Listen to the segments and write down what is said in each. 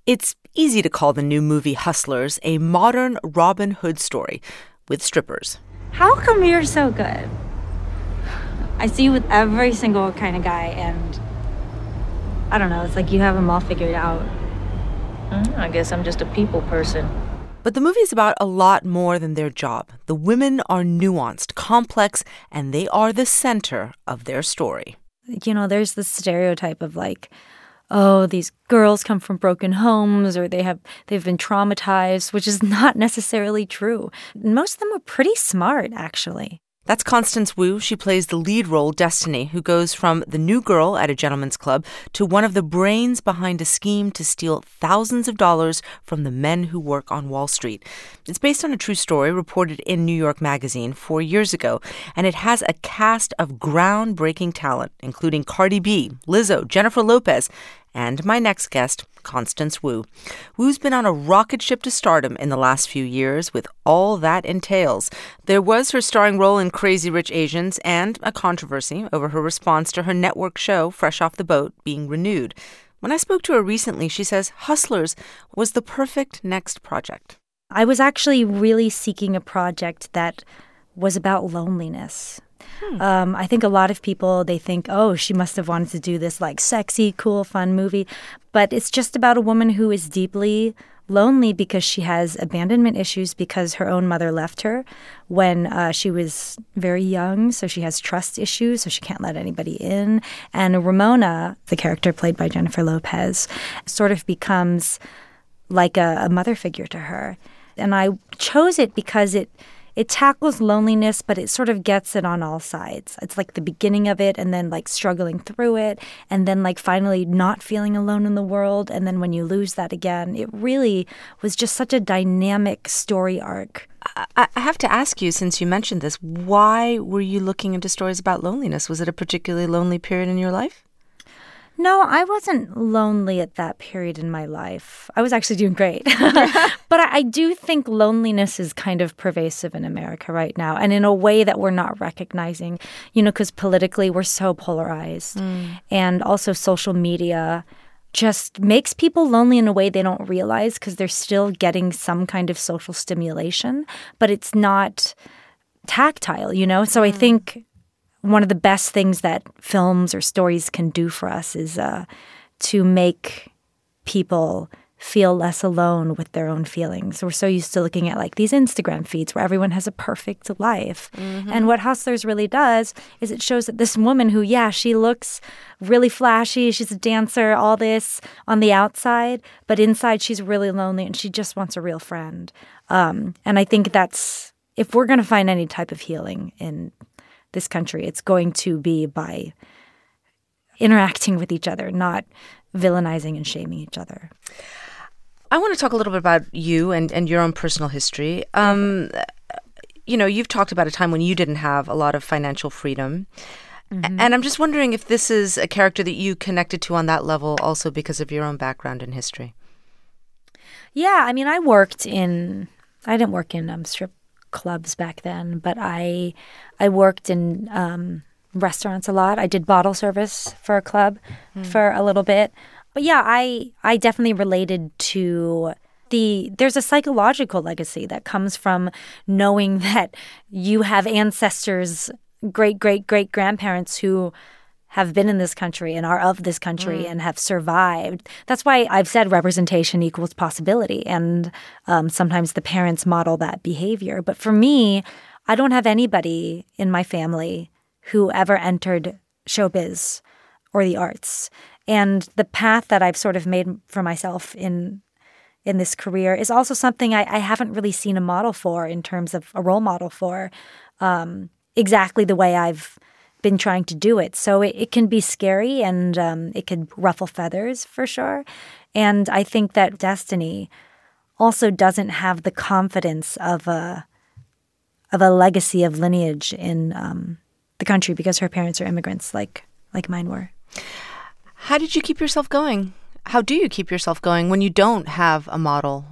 It's easy to call the new movie Hustlers a modern Robin Hood story with strippers. How come you're so good? I see you with every single kind of guy, and I don't know, it's like you have them all figured out. I guess I'm just a people person. But the movie is about a lot more than their job. The women are nuanced, complex, and they are the center of their story. You know, there's this stereotype of like, oh, these girls come from broken homes or they've been traumatized, which is not necessarily true. Most of them are pretty smart, actually. That's Constance Wu. She plays the lead role, Destiny, who goes from the new girl at a gentleman's club to one of the brains behind a scheme to steal thousands of dollars from the men who work on Wall Street. It's based on a true story reported in New York Magazine 4 years ago, and it has a cast of groundbreaking talent, including Cardi B, Lizzo, Jennifer Lopez, and my next guest, Constance Wu. Wu's been on a rocket ship to stardom in the last few years with all that entails. There was her starring role in Crazy Rich Asians and a controversy over her response to her network show, Fresh Off the Boat, being renewed. When I spoke to her recently, she says Hustlers was the perfect next project. I was actually really seeking a project that was about loneliness. I think a lot of people, they think, oh, she must have wanted to do this like sexy, cool, fun movie. But it's just about a woman who is deeply lonely because she has abandonment issues because her own mother left her when she was very young. So she has trust issues, so she can't let anybody in. And Ramona, the character played by Jennifer Lopez, sort of becomes like a mother figure to her. And I chose it because it tackles loneliness, but it sort of gets it on all sides. It's like the beginning of it and then like struggling through it and then like finally not feeling alone in the world. And then when you lose that again, it really was just such a dynamic story arc. I have to ask you, since you mentioned this, why were you looking into stories about loneliness? Was it a particularly lonely period in your life? No, I wasn't lonely at that period in my life. I was actually doing great. But I do think loneliness is kind of pervasive in America right now, and in a way that we're not recognizing, because politically we're so polarized. And also social media just makes people lonely in a way they don't realize because they're still getting some kind of social stimulation, but it's not tactile, So I think one of the best things that films or stories can do for us is to make people feel less alone with their own feelings. We're so used to looking at like these Instagram feeds where everyone has a perfect life. And what Hustlers really does is it shows that this woman who, she looks really flashy, she's a dancer, all this on the outside, but inside she's really lonely and she just wants a real friend. And I think that's, if we're going to find any type of healing in this country, it's going to be by interacting with each other, not villainizing and shaming each other. I want to talk a little bit about you and your own personal history. You've talked about a time when you didn't have a lot of financial freedom. And I'm just wondering if this is a character that you connected to on that level also because of your own background and history. Yeah, I mean, I didn't work in strip clubs back then, but I worked in restaurants a lot. I did bottle service for a club for a little bit. But yeah, I definitely related to there's a psychological legacy that comes from knowing that you have ancestors, great-great-great-grandparents who have been in this country and are of this country and have survived. That's why I've said representation equals possibility. And sometimes the parents model that behavior. But for me, I don't have anybody in my family who ever entered showbiz or the arts. And the path that I've sort of made for myself in this career is also something I haven't really seen a model for in terms of a role model for exactly the way I've been trying to do it. So it can be scary and it can ruffle feathers for sure. And I think that Destiny also doesn't have the confidence of a legacy of lineage in the country because her parents are immigrants like mine were. How did you keep yourself going? How do you keep yourself going when you don't have a model?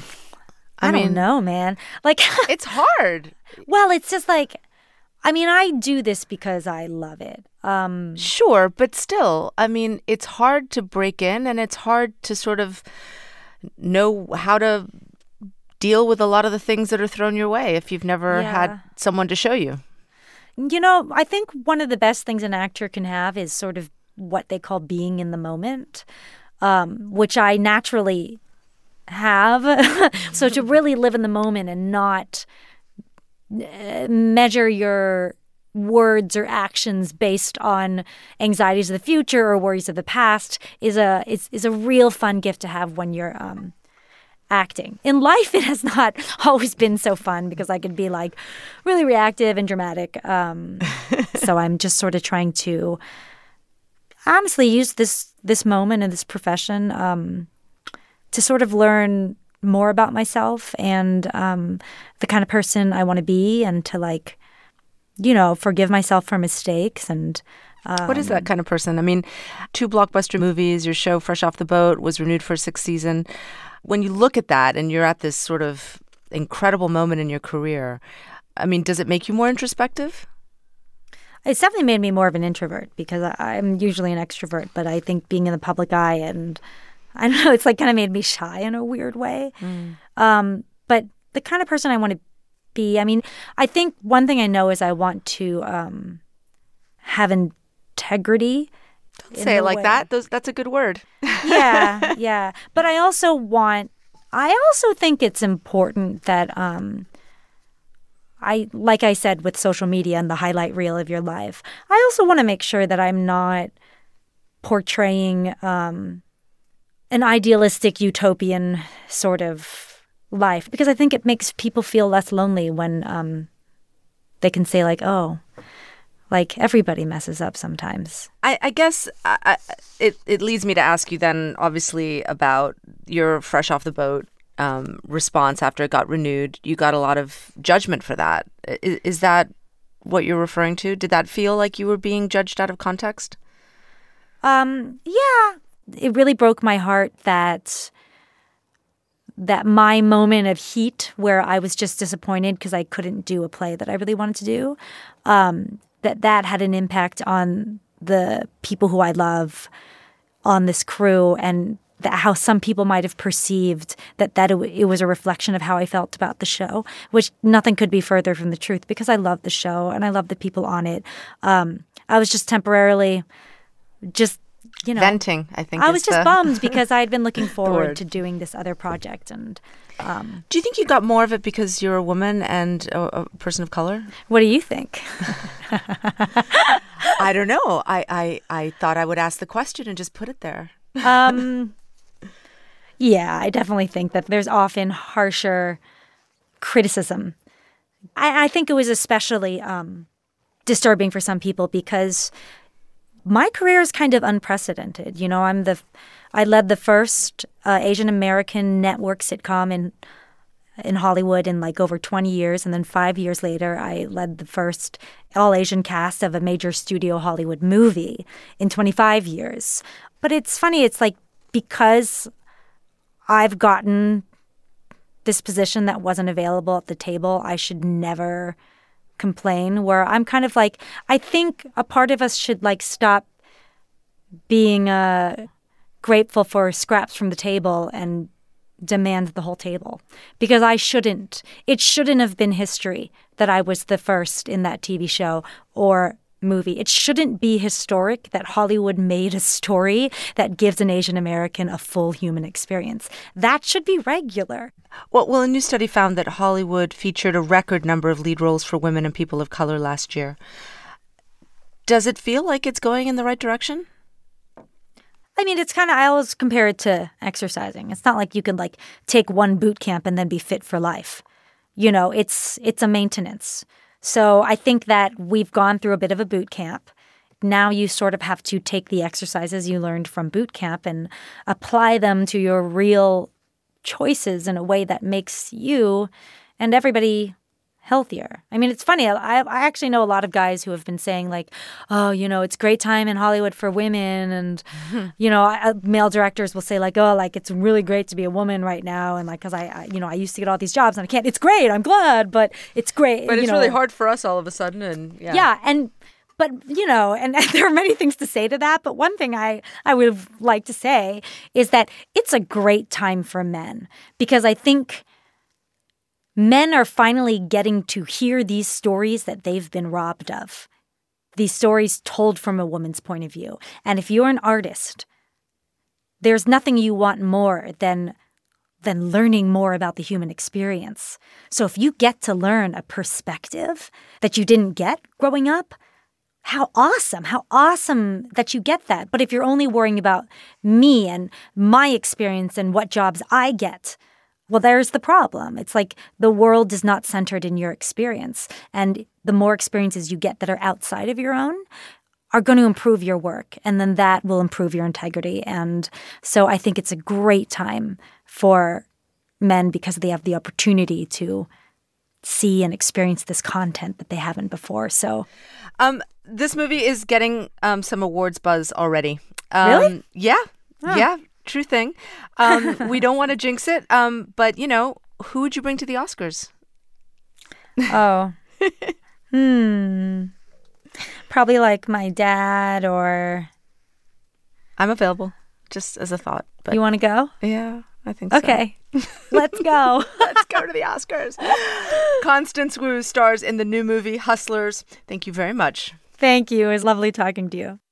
I don't know, man. Like it's hard. Well, it's just like, I do this because I love it. Sure, but still, it's hard to break in and it's hard to sort of know how to deal with a lot of the things that are thrown your way if you've never had someone to show you. I think one of the best things an actor can have is sort of what they call being in the moment, which I naturally have. So to really live in the moment and not measure your words or actions based on anxieties of the future or worries of the past is a real fun gift to have when you're acting. In life, it has not always been so fun because I could be like really reactive and dramatic. So I'm just sort of trying to honestly use this moment and this profession to sort of learn more about myself and the kind of person I want to be, and to forgive myself for mistakes. And what is that kind of person? I mean, 2 blockbuster movies, your show Fresh Off the Boat was renewed for a 6th season. When you look at that and you're at this sort of incredible moment in your career, I mean, does it make you more introspective? It's definitely made me more of an introvert because I'm usually an extrovert, but I think being in the public eye and I don't know, it's kind of made me shy in a weird way. But the kind of person I want to be, I mean, I think one thing I know is I want to have integrity. Don't say it like that. That's a good word. Yeah. But I also think it's important that like I said with social media and the highlight reel of your life, I also want to make sure that I'm not portraying an idealistic utopian sort of life, because I think it makes people feel less lonely when they can say everybody messes up sometimes. I guess it leads me to ask you then, obviously, about your Fresh Off the Boat response after it got renewed. You got a lot of judgment for that. Is that what you're referring to? Did that feel like you were being judged out of context? Yeah. It really broke my heart that my moment of heat where I was just disappointed because I couldn't do a play that I really wanted to do, that had an impact on the people who I love on this crew, and how some people might have perceived that it was a reflection of how I felt about the show, which nothing could be further from the truth because I love the show and I love the people on it. I was just temporarily venting, I think. I was just bummed because I had been looking forward to doing this other project. And do you think you got more of it because you're a woman and a person of color? What do you think? I don't know. I thought I would ask the question and just put it there. Yeah, I definitely think that there's often harsher criticism. I think it was especially disturbing for some people because my career is kind of unprecedented. I led the first Asian American network sitcom in Hollywood in over 20 years, and then 5 years later, I led the first all-Asian cast of a major studio Hollywood movie in 25 years. But it's funny, it's because I've gotten this position that wasn't available at the table, I should never complain, where I'm kind of I think a part of us should stop being grateful for scraps from the table and demand the whole table, because it shouldn't have been history that I was the first in that TV show or movie. It shouldn't be historic that Hollywood made a story that gives an Asian American a full human experience. That should be regular. Well, a new study found that Hollywood featured a record number of lead roles for women and people of color last year. Does it feel like it's going in the right direction? I mean, it's I always compare it to exercising. It's not like you can take one boot camp and then be fit for life. It's a maintenance. So I think that we've gone through a bit of a boot camp. Now you sort of have to take the exercises you learned from boot camp and apply them to your real choices in a way that makes you and everybody healthier. I mean, it's funny. I actually know a lot of guys who have been saying it's great time in Hollywood for women. And, male directors will say it's really great to be a woman right now. And because I used to get all these jobs and I can't, it's great. I'm glad, but it's great. But it's really hard for us all of a sudden. And yeah. And But, and there are many things to say to that. But one thing I would like to say is that it's a great time for men, because I think men are finally getting to hear these stories that they've been robbed of. These stories told from a woman's point of view. And if you're an artist, there's nothing you want more than learning more about the human experience. So if you get to learn a perspective that you didn't get growing up, how awesome that you get that. But if you're only worrying about me and my experience and what jobs I get, well, there's the problem. It's like the world is not centered in your experience. And the more experiences you get that are outside of your own are going to improve your work. And then that will improve your integrity. And so I think it's a great time for men because they have the opportunity to see and experience this content that they haven't before. So, this movie is getting some awards buzz already. Really? Yeah. Oh. Yeah. True thing. We don't want to jinx it. But who would you bring to the Oscars? Oh. Probably like my dad or... I'm available, just as a thought. But you want to go? Yeah, I think okay. so. Let's go. Let's go to the Oscars. Constance Wu stars in the new movie Hustlers. Thank you very much. Thank you. It was lovely talking to you.